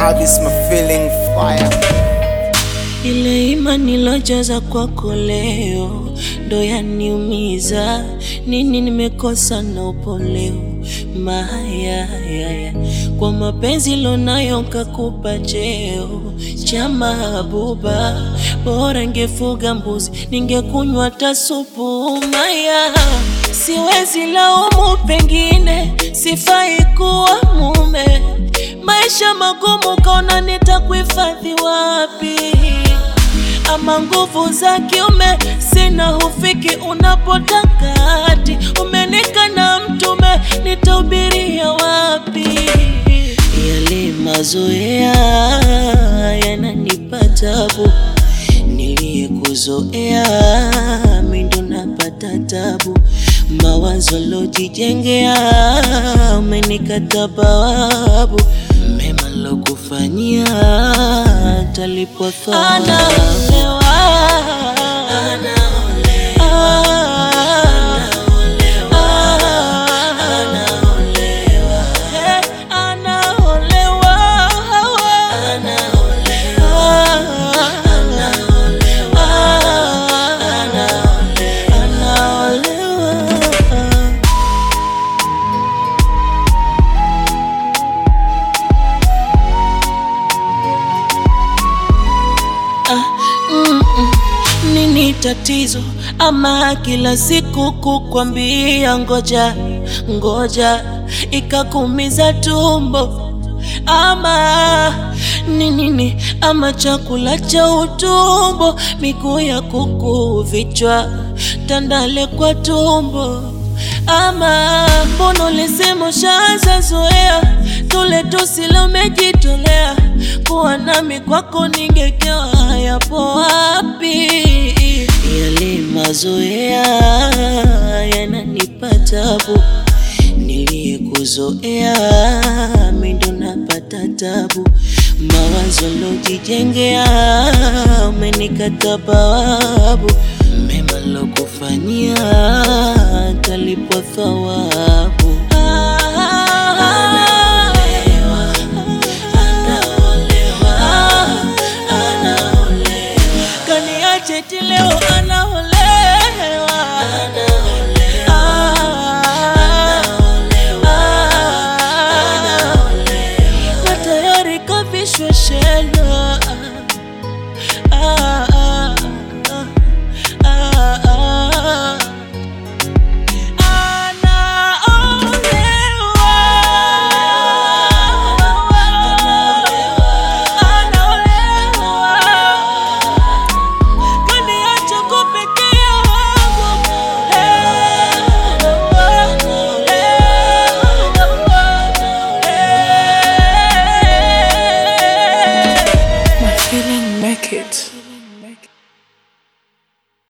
love is my feeling fire. Ile imani nilojaza kwako leo ndo yaniumiza. Nini nimekosa na upo leo mahaya kwa mapenzi lonayo kakupa cheo cha mahabuba. Bora ngefuga mbuzi ningekunywa tasupu maya. Siwezi laumu, pengine sifai kuwa mume. Maisha magumu, kaona nitakuhifadhi wapi? Ama nguvu za kiume sina, hufiki unapotaka hati. Umenika na mtume, nitahubiria wapi? Yale mazoea yananipa tabu, niliyekuzoea mimi ndo napata tabu. Mawazo lojijengea umenikata bawabu. Mema lokufanyia talipwa thawabu. Nini tatizo ama kila siku kukwambia ngoja ngoja ikakumiza tumbo? Ama nini ama chakula cha utumbo, miguu ya kuku, vichwa tandale kwa tumbo? Ama mbona ulisema ushaanza zoea, tule tusile umejitolea? Kuwa nami kwako ningekewa, yapo wapi? Yale mazoea yananipa tabu, niliyekuzoea mimi ndo napata tabu. Mawazo lojijengea umenikata bawabu. Mema lokufanyia talipwa thawabu.